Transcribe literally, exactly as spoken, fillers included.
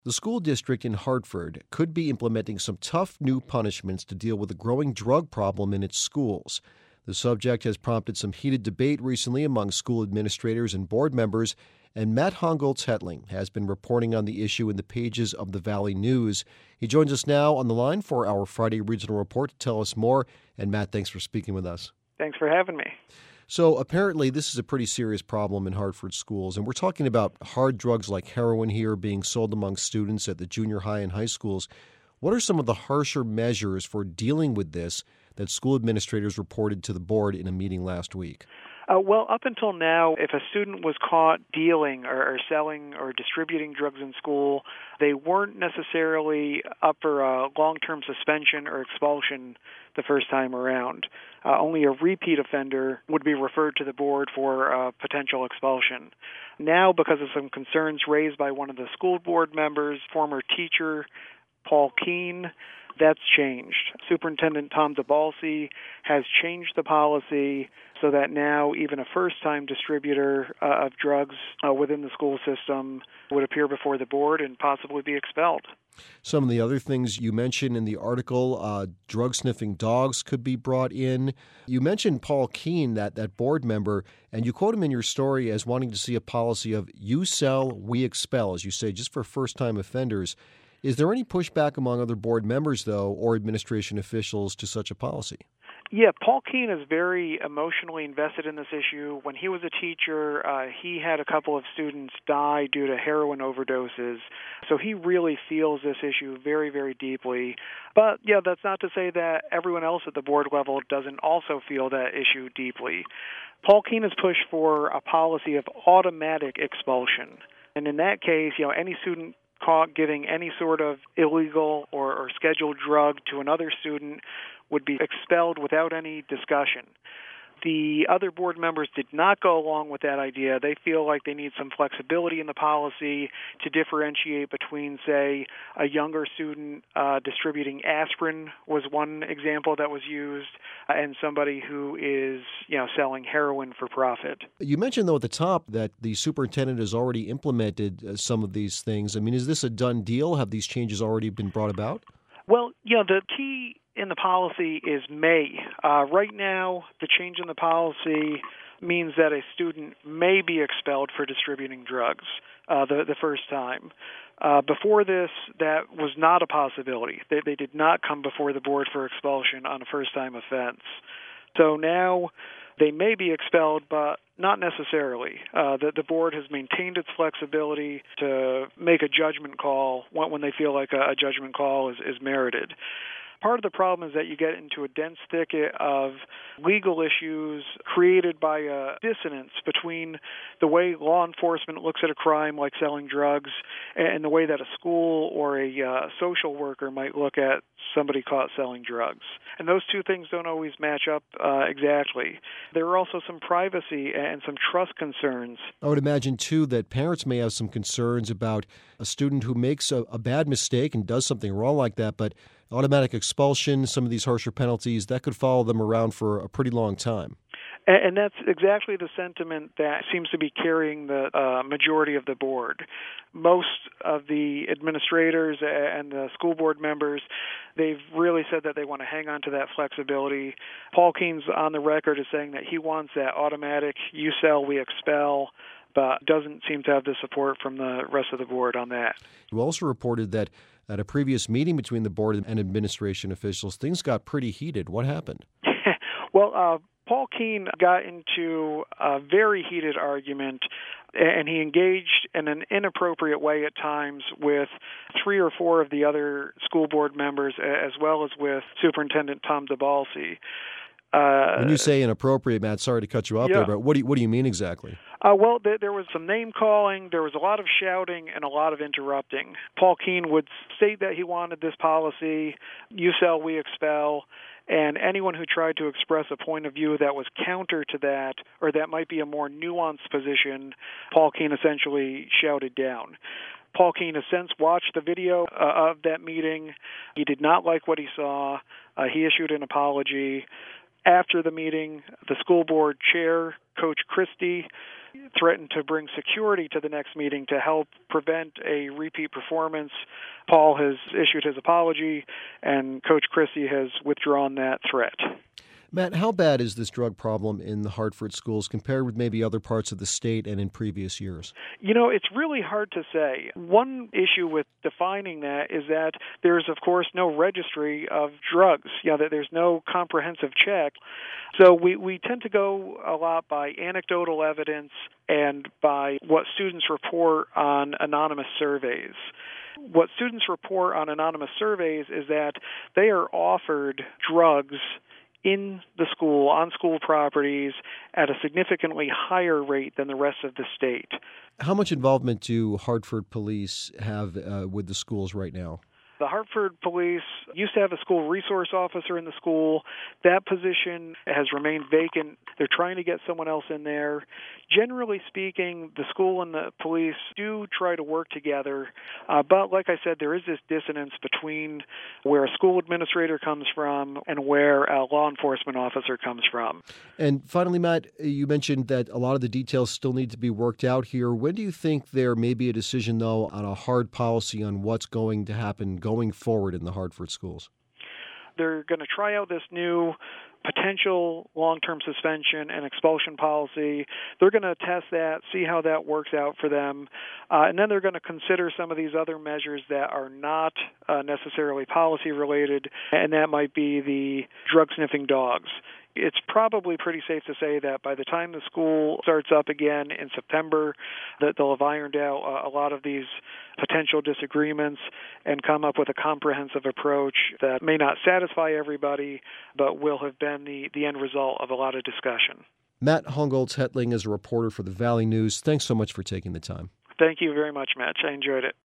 The school district in Hartford could be implementing some tough new punishments to deal with a growing drug problem in its schools. The subject has prompted some heated debate recently among school administrators and board members, and Matt Hongoltz-Hetling has been reporting on the issue in the pages of the Valley News. He joins us now on the line for our Friday Regional Report to tell us more. And Matt, thanks for speaking with us. Thanks for having me. So apparently this is a pretty serious problem in Hartford schools, and we're talking about hard drugs like heroin here being sold among students at the junior high and high schools. What are some of the harsher measures for dealing with this that school administrators reported to the board in a meeting last week? Uh, well, up until now, if a student was caught dealing or, or selling or distributing drugs in school, they weren't necessarily up for a long-term suspension or expulsion the first time around. Uh, only a repeat offender would be referred to the board for uh, potential expulsion. Now, because of some concerns raised by one of the school board members, former teacher Paul Keene, that's changed. Superintendent Tom DeBalsi has changed the policy so that now even a first-time distributor uh, of drugs uh, within the school system would appear before the board and possibly be expelled. Some of the other things you mentioned in the article, uh, drug-sniffing dogs could be brought in. You mentioned Paul Keene, that, that board member, and you quote him in your story as wanting to see a policy of you sell, we expel, as you say, just for first-time offenders. Is there any pushback among other board members, though, or administration officials to such a policy? Yeah, Paul Keene is very emotionally invested in this issue. When he was a teacher, uh, he had a couple of students die due to heroin overdoses. So he really feels this issue very, very deeply. But, yeah, that's not to say that everyone else at the board level doesn't also feel that issue deeply. Paul Keene has pushed for a policy of automatic expulsion. And in that case, you know, any student caught giving any sort of illegal or, or scheduled drug to another student would be expelled without any discussion. The other board members did not go along with that idea. They feel like they need some flexibility in the policy to differentiate between, say, a younger student uh, distributing aspirin was one example that was used, uh, and somebody who is, you know, selling heroin for profit. You mentioned, though, at the top that the superintendent has already implemented uh, some of these things. I mean, is this a done deal? Have these changes already been brought about? Well, you know, the key in the policy is may. Uh, right now, the change in the policy means that a student may be expelled for distributing drugs uh, the, the first time. Uh, before this, that was not a possibility. They, they did not come before the board for expulsion on a first-time offense. So now they may be expelled, but not necessarily. Uh, the, the board has maintained its flexibility to make a judgment call when, when they feel like a, a judgment call is, is merited. Part of the problem is that you get into a dense thicket of legal issues created by a dissonance between the way law enforcement looks at a crime like selling drugs and the way that a school or a uh, social worker might look at somebody caught selling drugs. And those two things don't always match up uh, exactly. There are also some privacy and some trust concerns. I would imagine, too, that parents may have some concerns about a student who makes a, a bad mistake and does something wrong like that, but automatic expulsion, some of these harsher penalties, that could follow them around for a pretty long time. And that's exactly the sentiment that seems to be carrying the uh, majority of the board. Most of the administrators and the school board members, they've really said that they want to hang on to that flexibility. Paul Keene's on the record as saying that he wants that automatic, you sell, we expel, but doesn't seem to have the support from the rest of the board on that. You also reported that at a previous meeting between the board and administration officials, things got pretty heated. What happened? well, uh, Paul Keene got into a very heated argument, and he engaged in an inappropriate way at times with three or four of the other school board members, as well as with Superintendent Tom DeBalsi. Uh, when you say inappropriate, Matt, sorry to cut you off yeah. there, but what do you, what do you mean exactly? Uh, well, there, there was some name-calling, there was a lot of shouting, and a lot of interrupting. Paul Keene would state that he wanted this policy, you sell, we expel, and anyone who tried to express a point of view that was counter to that, or that might be a more nuanced position, Paul Keene essentially shouted down. Paul Keene has since watched the video uh, of that meeting. He did not like what he saw. Uh, he issued an apology. After the meeting, the school board chair, Coach Christie, threatened to bring security to the next meeting to help prevent a repeat performance. Paul has issued his apology, and Coach Christie has withdrawn that threat. Matt, how bad is this drug problem in the Hartford schools compared with maybe other parts of the state and in previous years? You know, it's really hard to say. One issue with defining that is that there's, of course, no registry of drugs. You know, that there's no comprehensive check. So we, we tend to go a lot by anecdotal evidence and by what students report on anonymous surveys. What students report on anonymous surveys is that they are offered drugs in the school, on school properties, at a significantly higher rate than the rest of the state. How much involvement do Hartford police have uh, with the schools right now? The Hartford police used to have a school resource officer in the school. That position has remained vacant. They're trying to get someone else in there. Generally speaking, the school and the police do try to work together. Uh, but like I said, there is this dissonance between where a school administrator comes from and where a law enforcement officer comes from. And finally, Matt, you mentioned that a lot of the details still need to be worked out here. When do you think there may be a decision, though, on a hard policy on what's going to happen going forward in the Hartford schools? They're going to try out this new potential long-term suspension and expulsion policy. They're going to test that, see how that works out for them, uh, and then they're going to consider some of these other measures that are not uh, necessarily policy-related, and that might be the drug-sniffing dogs. It's probably pretty safe to say that by the time the school starts up again in September, that they'll have ironed out a lot of these potential disagreements and come up with a comprehensive approach that may not satisfy everybody, but will have been the, the end result of a lot of discussion. Matt Hongoltz-Hetling is a reporter for the Valley News. Thanks so much for taking the time. Thank you very much, Mitch. I enjoyed it.